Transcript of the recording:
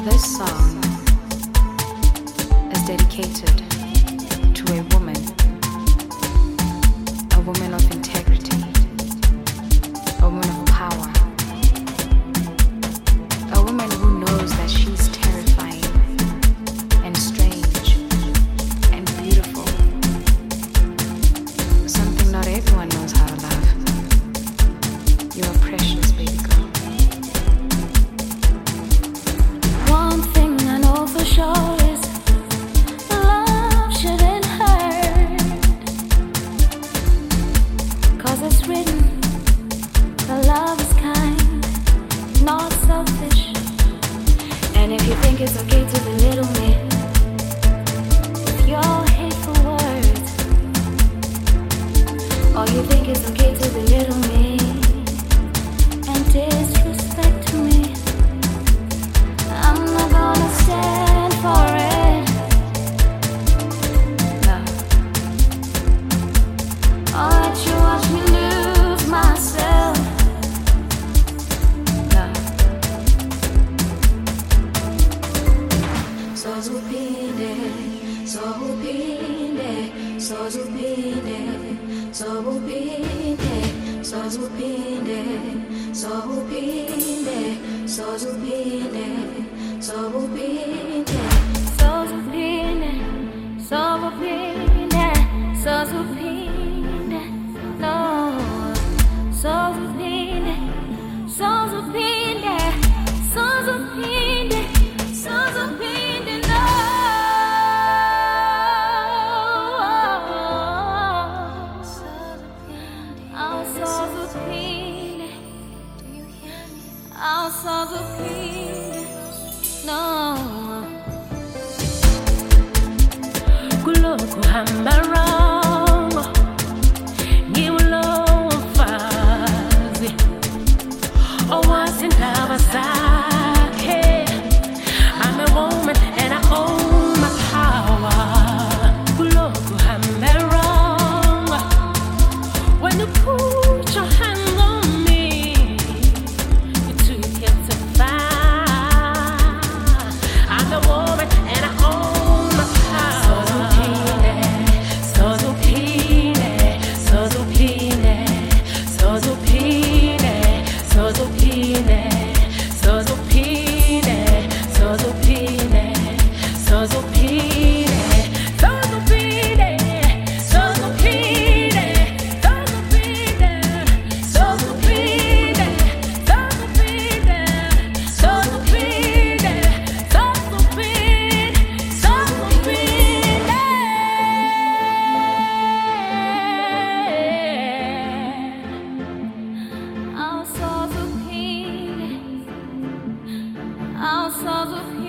This song is dedicated to a woman of integrity, a woman of power, a woman who knows that she's terrifying and strange and beautiful, something not everyone knows how to love. You are precious, baby girl. One thing I know for sure is love shouldn't hurt, 'cause it's written that love is kind, not selfish. And if you think it's okay to belittle me with your hateful words, or you think it's okay to belittle me and disrespect me, I'm not gonna stand for it. No. I'll let you watch me lose myself. No. So zupinde, so upinde, so zupinde, so upinde, so zupinde, so upinde, so zupinde, so upinde, so zupinde, so upinde, so zupinde, no, so zupinde, so zupinde, so zupinde, so zupinde, no. I'm so zupinde, I'm so zupinde, no. Kuloko hamba wrong, ngiwulofazi owasindaba zakhe. I'm a woman and I own my power. Kuloko hamba wrong, when you put your hand on me, you took it too far. I'm a woman and I own my power. So zupine, so zupine, so zupine, so zupine, so zupine, so zupine, so zupine, so zupine, so zupine, so zupine, so zupine, so zupine, so zupine, so zupine, so zupine, so zupine. I'm so zupine, I'm so zupine.